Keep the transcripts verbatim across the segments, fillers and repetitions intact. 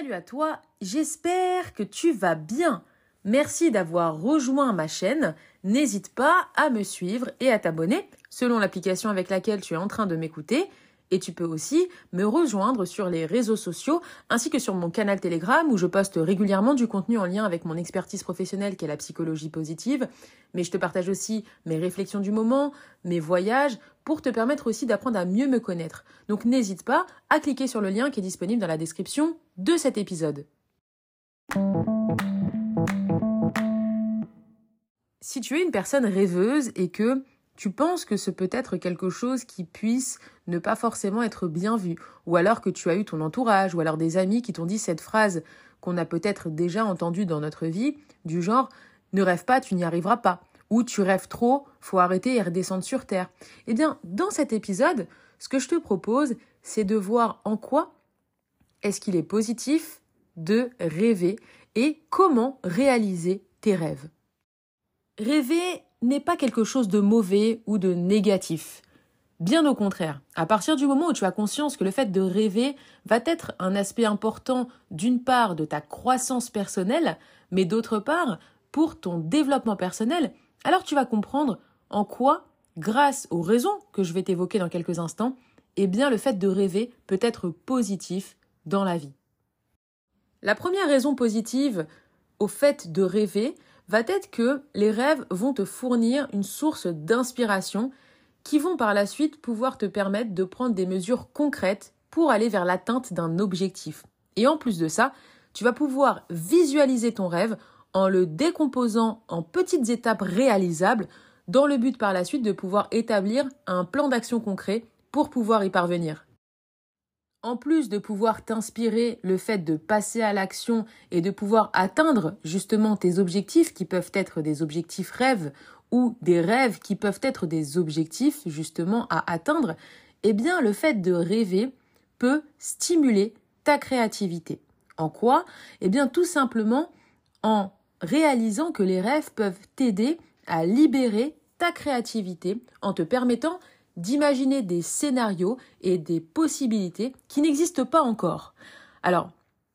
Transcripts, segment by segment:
Salut à toi, j'espère que tu vas bien. Merci d'avoir rejoint ma chaîne. N'hésite pas à me suivre et à t'abonner selon l'application avec laquelle tu es en train de m'écouter. Et tu peux aussi me rejoindre sur les réseaux sociaux ainsi que sur mon canal Telegram où je poste régulièrement du contenu en lien avec mon expertise professionnelle qui est la psychologie positive. Mais je te partage aussi mes réflexions du moment, mes voyages pour te permettre aussi d'apprendre à mieux me connaître. Donc n'hésite pas à cliquer sur le lien qui est disponible dans la description de cet épisode. Si tu es une personne rêveuse et que tu penses que ce peut être quelque chose qui puisse ne pas forcément être bien vu, ou alors que tu as eu ton entourage, ou alors des amis qui t'ont dit cette phrase qu'on a peut-être déjà entendue dans notre vie, du genre « ne rêve pas, tu n'y arriveras pas », ou « tu rêves trop, faut arrêter et redescendre sur terre ». Eh bien, dans cet épisode, ce que je te propose, c'est de voir en quoi est-ce qu'il est positif de rêver et comment réaliser tes rêves. Rêver n'est pas quelque chose de mauvais ou de négatif. Bien au contraire, à partir du moment où tu as conscience que le fait de rêver va être un aspect important d'une part de ta croissance personnelle, mais d'autre part pour ton développement personnel, alors tu vas comprendre en quoi, grâce aux raisons que je vais t'évoquer dans quelques instants, eh bien le fait de rêver peut être positif dans la vie. La première raison positive au fait de rêver va être que les rêves vont te fournir une source d'inspiration qui vont par la suite pouvoir te permettre de prendre des mesures concrètes pour aller vers l'atteinte d'un objectif. Et en plus de ça, tu vas pouvoir visualiser ton rêve en le décomposant en petites étapes réalisables dans le but par la suite de pouvoir établir un plan d'action concret pour pouvoir y parvenir. En plus de pouvoir t'inspirer le fait de passer à l'action et de pouvoir atteindre justement tes objectifs qui peuvent être des objectifs rêves ou des rêves qui peuvent être des objectifs justement à atteindre, eh bien le fait de rêver peut stimuler ta créativité. En quoi ? Eh bien tout simplement en réalisant que les rêves peuvent t'aider à libérer ta créativité en te permettant d'imaginer des scénarios et des possibilités qui n'existent pas encore. Alors,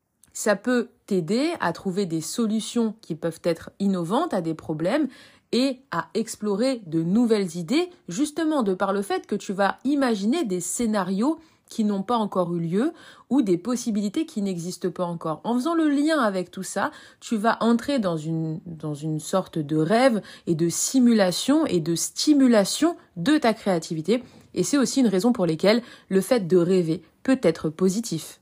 ça peut t'aider à trouver des solutions qui peuvent être innovantes à des problèmes et à explorer de nouvelles idées, justement de par le fait que tu vas imaginer des scénarios qui n'ont pas encore eu lieu ou des possibilités qui n'existent pas encore. En faisant le lien avec tout ça, tu vas entrer dans une, dans une sorte de rêve et de simulation et de stimulation de ta créativité. Et c'est aussi une raison pour laquelle le fait de rêver peut être positif.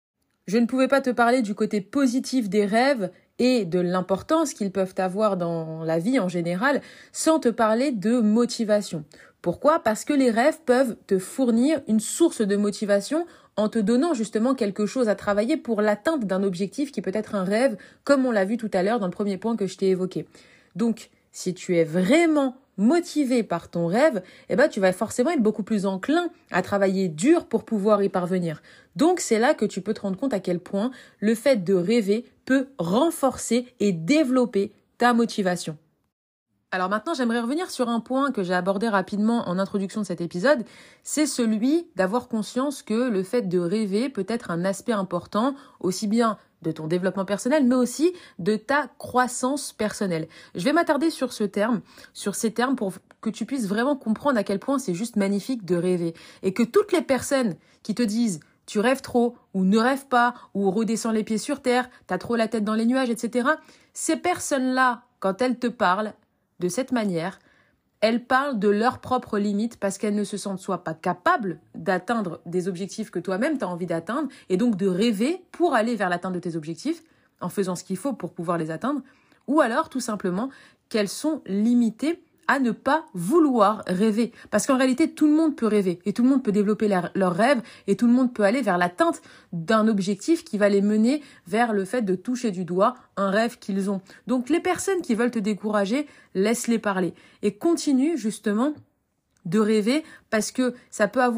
Je ne pouvais pas te parler du côté positif des rêves et de l'importance qu'ils peuvent avoir dans la vie en général sans te parler de motivation. Pourquoi ? Parce que les rêves peuvent te fournir une source de motivation en te donnant justement quelque chose à travailler pour l'atteinte d'un objectif qui peut être un rêve, comme on l'a vu tout à l'heure dans le premier point que je t'ai évoqué. Donc, si tu es vraiment motivé par ton rêve, eh ben, tu vas forcément être beaucoup plus enclin à travailler dur pour pouvoir y parvenir. Donc, c'est là que tu peux te rendre compte à quel point le fait de rêver peut renforcer et développer ta motivation. Alors maintenant, j'aimerais revenir sur un point que j'ai abordé rapidement en introduction de cet épisode, c'est celui d'avoir conscience que le fait de rêver peut être un aspect important, aussi bien de ton développement personnel, mais aussi de ta croissance personnelle. Je vais m'attarder sur ce terme, sur ces termes pour que tu puisses vraiment comprendre à quel point c'est juste magnifique de rêver. Et que toutes les personnes qui te disent « tu rêves trop » ou « ne rêve pas » ou « redescends les pieds sur terre »,« t'as trop la tête dans les nuages », et cetera. Ces personnes-là, quand elles te parlent de cette manière, elles parlent de leurs propres limites parce qu'elles ne se sentent soit pas capables d'atteindre des objectifs que toi-même tu as envie d'atteindre et donc de rêver pour aller vers l'atteinte de tes objectifs en faisant ce qu'il faut pour pouvoir les atteindre, ou alors tout simplement qu'elles sont limitées à ne pas vouloir rêver. Parce qu'en réalité, tout le monde peut rêver et tout le monde peut développer leurs leur rêves et tout le monde peut aller vers l'atteinte d'un objectif qui va les mener vers le fait de toucher du doigt un rêve qu'ils ont. Donc les personnes qui veulent te décourager, laisse-les parler et continue justement de rêver parce que ça peut avoir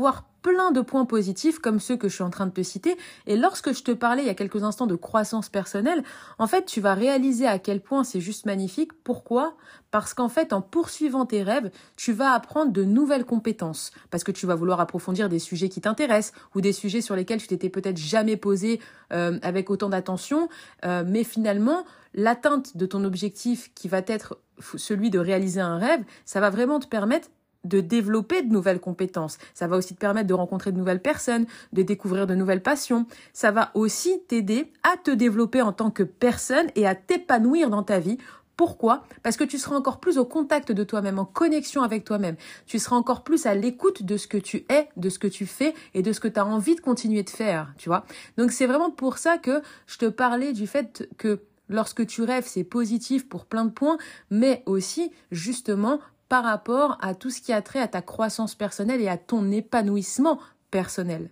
plein de points positifs comme ceux que je suis en train de te citer. Et lorsque je te parlais il y a quelques instants de croissance personnelle, en fait, tu vas réaliser à quel point c'est juste magnifique. Pourquoi ? Parce qu'en fait, en poursuivant tes rêves, tu vas apprendre de nouvelles compétences. Parce que tu vas vouloir approfondir des sujets qui t'intéressent ou des sujets sur lesquels tu t'étais peut-être jamais posé euh, avec autant d'attention. Euh, mais finalement, l'atteinte de ton objectif qui va être celui de réaliser un rêve, ça va vraiment te permettre de développer de nouvelles compétences. Ça va aussi te permettre de rencontrer de nouvelles personnes, de découvrir de nouvelles passions. Ça va aussi t'aider à te développer en tant que personne et à t'épanouir dans ta vie. Pourquoi ? Parce que tu seras encore plus au contact de toi-même, en connexion avec toi-même. Tu seras encore plus à l'écoute de ce que tu es, de ce que tu fais et de ce que tu as envie de continuer de faire, tu vois. Donc c'est vraiment pour ça que je te parlais du fait que lorsque tu rêves, c'est positif pour plein de points, mais aussi justement par rapport à tout ce qui a trait à ta croissance personnelle et à ton épanouissement personnel.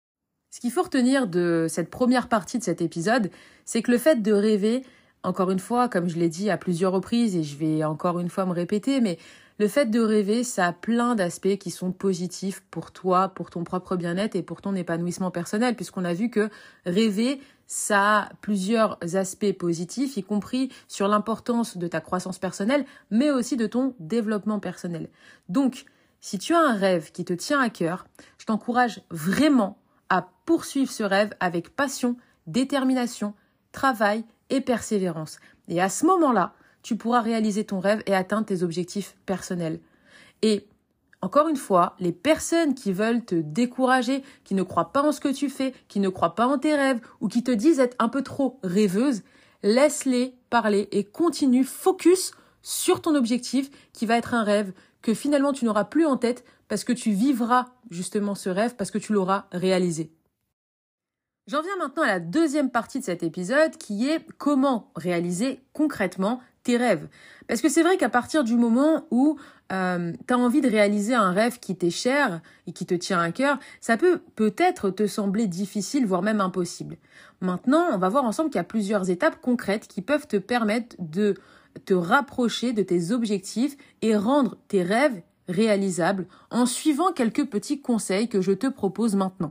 Ce qu'il faut retenir de cette première partie de cet épisode, c'est que le fait de rêver, encore une fois, comme je l'ai dit à plusieurs reprises et je vais encore une fois me répéter, mais le fait de rêver, ça a plein d'aspects qui sont positifs pour toi, pour ton propre bien-être et pour ton épanouissement personnel, puisqu'on a vu que rêver, ça a plusieurs aspects positifs, y compris sur l'importance de ta croissance personnelle, mais aussi de ton développement personnel. Donc, si tu as un rêve qui te tient à cœur, je t'encourage vraiment à poursuivre ce rêve avec passion, détermination, travail et persévérance. Et à ce moment-là, tu pourras réaliser ton rêve et atteindre tes objectifs personnels. Et encore une fois, les personnes qui veulent te décourager, qui ne croient pas en ce que tu fais, qui ne croient pas en tes rêves ou qui te disent être un peu trop rêveuse, laisse-les parler et continue, focus sur ton objectif qui va être un rêve que finalement tu n'auras plus en tête parce que tu vivras justement ce rêve, parce que tu l'auras réalisé. J'en viens maintenant à la deuxième partie de cet épisode qui est comment réaliser concrètement tes rêves. Parce que c'est vrai qu'à partir du moment où euh, tu as envie de réaliser un rêve qui t'est cher et qui te tient à cœur, ça peut peut-être te sembler difficile, voire même impossible. Maintenant, on va voir ensemble qu'il y a plusieurs étapes concrètes qui peuvent te permettre de te rapprocher de tes objectifs et rendre tes rêves réalisables en suivant quelques petits conseils que je te propose maintenant.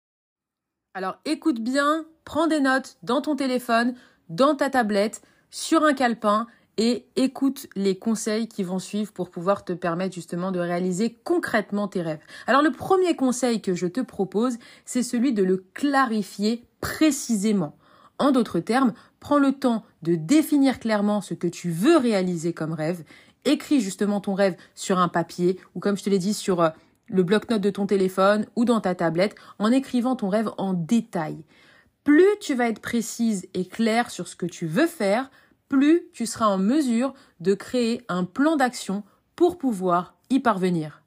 Alors écoute bien, prends des notes dans ton téléphone, dans ta tablette, sur un calepin et écoute les conseils qui vont suivre pour pouvoir te permettre justement de réaliser concrètement tes rêves. Alors le premier conseil que je te propose, c'est celui de le clarifier précisément. En d'autres termes, prends le temps de définir clairement ce que tu veux réaliser comme rêve. Écris justement ton rêve sur un papier ou comme je te l'ai dit sur euh, le bloc-notes de ton téléphone ou dans ta tablette en écrivant ton rêve en détail. Plus tu vas être précise et claire sur ce que tu veux faire, plus tu seras en mesure de créer un plan d'action pour pouvoir y parvenir.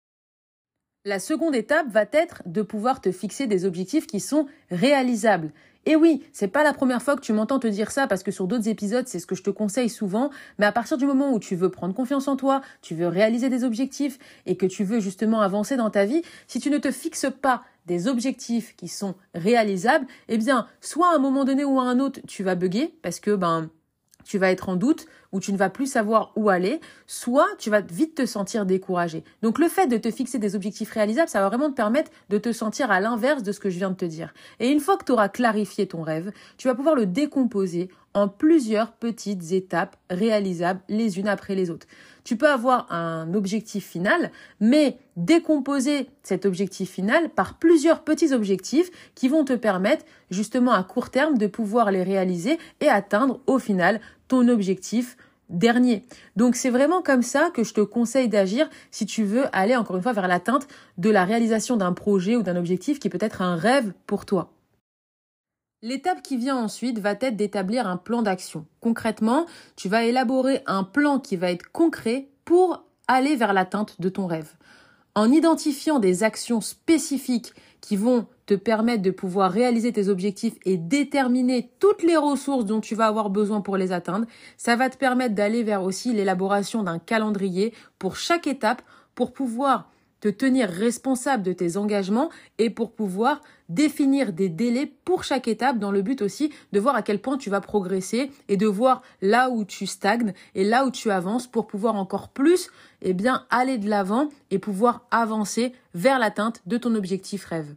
La seconde étape va être de pouvoir te fixer des objectifs qui sont réalisables. Et oui, c'est pas la première fois que tu m'entends te dire ça parce que sur d'autres épisodes, c'est ce que je te conseille souvent. Mais à partir du moment où tu veux prendre confiance en toi, tu veux réaliser des objectifs et que tu veux justement avancer dans ta vie, si tu ne te fixes pas des objectifs qui sont réalisables, eh bien, soit à un moment donné ou à un autre, tu vas bugger parce que, ben, tu vas être en doute ou tu ne vas plus savoir où aller, soit tu vas vite te sentir découragé. Donc le fait de te fixer des objectifs réalisables, ça va vraiment te permettre de te sentir à l'inverse de ce que je viens de te dire. Et une fois que tu auras clarifié ton rêve, tu vas pouvoir le décomposer en plusieurs petites étapes réalisables les unes après les autres. Tu peux avoir un objectif final, mais décomposer cet objectif final par plusieurs petits objectifs qui vont te permettre justement à court terme de pouvoir les réaliser et atteindre au final ton objectif dernier. Donc c'est vraiment comme ça que je te conseille d'agir si tu veux aller encore une fois vers l'atteinte de la réalisation d'un projet ou d'un objectif qui peut être un rêve pour toi. L'étape qui vient ensuite va être d'établir un plan d'action. Concrètement, tu vas élaborer un plan qui va être concret pour aller vers l'atteinte de ton rêve. En identifiant des actions spécifiques qui vont te permettre de pouvoir réaliser tes objectifs et déterminer toutes les ressources dont tu vas avoir besoin pour les atteindre, ça va te permettre d'aller vers aussi l'élaboration d'un calendrier pour chaque étape pour pouvoir te tenir responsable de tes engagements et pour pouvoir définir des délais pour chaque étape dans le but aussi de voir à quel point tu vas progresser et de voir là où tu stagnes et là où tu avances pour pouvoir encore plus eh bien, aller de l'avant et pouvoir avancer vers l'atteinte de ton objectif rêve.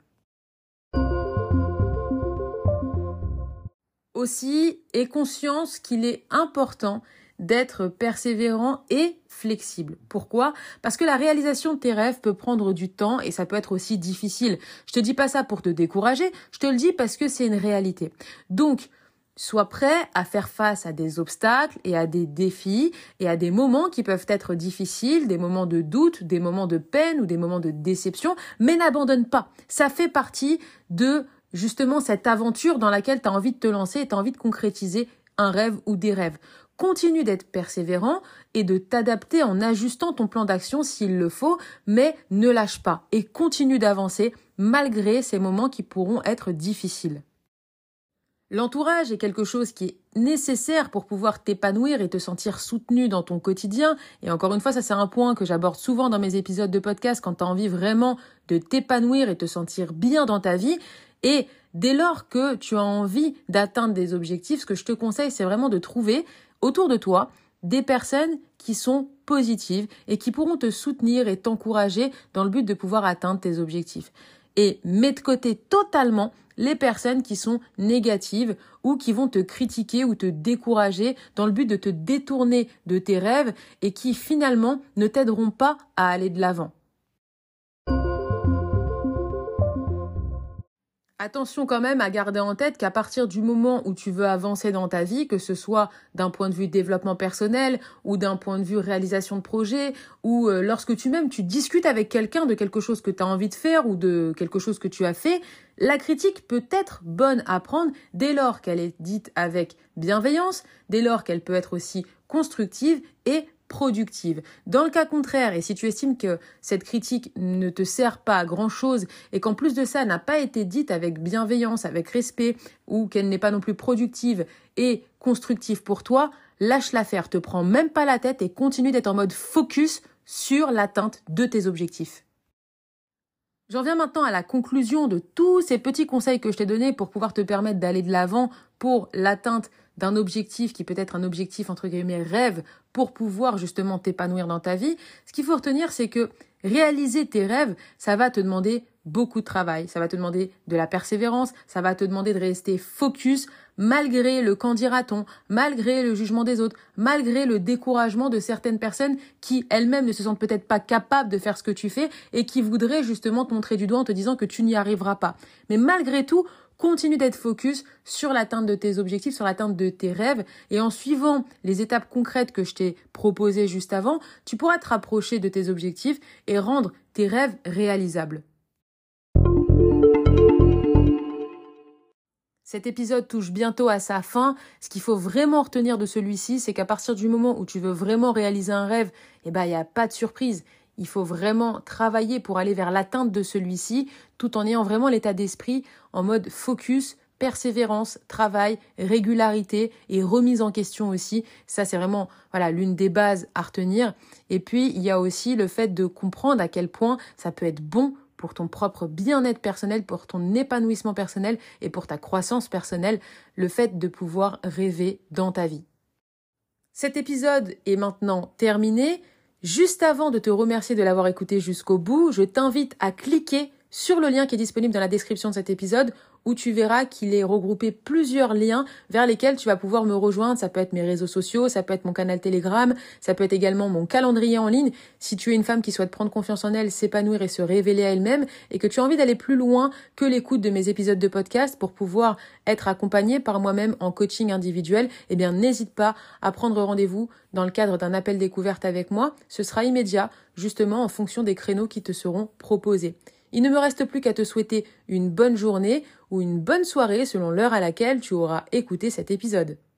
Aussi, aie conscience qu'il est important d'être persévérant et flexible. Pourquoi ? Parce que la réalisation de tes rêves peut prendre du temps et ça peut être aussi difficile. Je te dis pas ça pour te décourager, je te le dis parce que c'est une réalité. Donc, sois prêt à faire face à des obstacles et à des défis et à des moments qui peuvent être difficiles, des moments de doute, des moments de peine ou des moments de déception, mais n'abandonne pas. Ça fait partie de justement cette aventure dans laquelle tu as envie de te lancer et tu as envie de concrétiser un rêve ou des rêves. Continue d'être persévérant et de t'adapter en ajustant ton plan d'action s'il le faut, mais ne lâche pas et continue d'avancer malgré ces moments qui pourront être difficiles. L'entourage est quelque chose qui est nécessaire pour pouvoir t'épanouir et te sentir soutenu dans ton quotidien. Et encore une fois, ça c'est un point que j'aborde souvent dans mes épisodes de podcast quand tu as envie vraiment de t'épanouir et te sentir bien dans ta vie. Et dès lors que tu as envie d'atteindre des objectifs, ce que je te conseille, c'est vraiment de trouver autour de toi des personnes qui sont positives et qui pourront te soutenir et t'encourager dans le but de pouvoir atteindre tes objectifs. Et mets de côté totalement les personnes qui sont négatives ou qui vont te critiquer ou te décourager dans le but de te détourner de tes rêves et qui finalement ne t'aideront pas à aller de l'avant. Attention quand même à garder en tête qu'à partir du moment où tu veux avancer dans ta vie, que ce soit d'un point de vue développement personnel ou d'un point de vue réalisation de projet ou euh, lorsque tu même tu discutes avec quelqu'un de quelque chose que tu as envie de faire ou de quelque chose que tu as fait, la critique peut être bonne à prendre dès lors qu'elle est dite avec bienveillance, dès lors qu'elle peut être aussi constructive et productive. Dans le cas contraire, et si tu estimes que cette critique ne te sert pas à grand chose et qu'en plus de ça n'a pas été dite avec bienveillance, avec respect ou qu'elle n'est pas non plus productive et constructive pour toi, lâche l'affaire, te prends même pas la tête et continue d'être en mode focus sur l'atteinte de tes objectifs. J'en viens maintenant à la conclusion de tous ces petits conseils que je t'ai donnés pour pouvoir te permettre d'aller de l'avant pour l'atteinte d'un objectif qui peut être un objectif entre guillemets rêve pour pouvoir justement t'épanouir dans ta vie. Ce qu'il faut retenir, c'est que réaliser tes rêves, ça va te demander beaucoup de travail, ça va te demander de la persévérance, ça va te demander de rester focus malgré le qu'en dira-t-on, malgré le jugement des autres, malgré le découragement de certaines personnes qui elles-mêmes ne se sentent peut-être pas capables de faire ce que tu fais et qui voudraient justement te montrer du doigt en te disant que tu n'y arriveras pas. Mais malgré tout, continue d'être focus sur l'atteinte de tes objectifs, sur l'atteinte de tes rêves et en suivant les étapes concrètes que je t'ai proposées juste avant, tu pourras te rapprocher de tes objectifs et rendre tes rêves réalisables. Cet épisode touche bientôt à sa fin. Ce qu'il faut vraiment retenir de celui-ci, c'est qu'à partir du moment où tu veux vraiment réaliser un rêve, eh ben, il n'y a pas de surprise. Il faut vraiment travailler pour aller vers l'atteinte de celui-ci, tout en ayant vraiment l'état d'esprit en mode focus, persévérance, travail, régularité et remise en question aussi. Ça, c'est vraiment voilà l'une des bases à retenir. Et puis, il y a aussi le fait de comprendre à quel point ça peut être bon pour ton propre bien-être personnel, pour ton épanouissement personnel et pour ta croissance personnelle, le fait de pouvoir rêver dans ta vie. Cet épisode est maintenant terminé. Juste avant de te remercier de l'avoir écouté jusqu'au bout, je t'invite à cliquer sur le lien qui est disponible dans la description de cet épisode où tu verras qu'il est regroupé plusieurs liens vers lesquels tu vas pouvoir me rejoindre. Ça peut être mes réseaux sociaux, ça peut être mon canal Telegram, ça peut être également mon calendrier en ligne. Si tu es une femme qui souhaite prendre confiance en elle, s'épanouir et se révéler à elle-même et que tu as envie d'aller plus loin que l'écoute de mes épisodes de podcast pour pouvoir être accompagnée par moi-même en coaching individuel, eh bien n'hésite pas à prendre rendez-vous dans le cadre d'un appel découverte avec moi. Ce sera immédiat, justement en fonction des créneaux qui te seront proposés. Il ne me reste plus qu'à te souhaiter une bonne journée ou une bonne soirée selon l'heure à laquelle tu auras écouté cet épisode.